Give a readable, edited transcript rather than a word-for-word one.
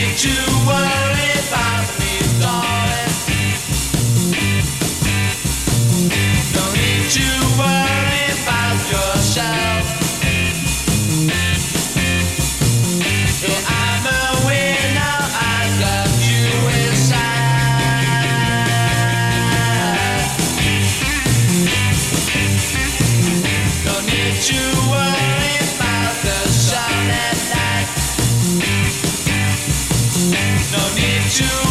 to worry about me, darling. No need to worry about yourself. So I'm a winner, I got you inside. No need to worry about the sun at night. No need to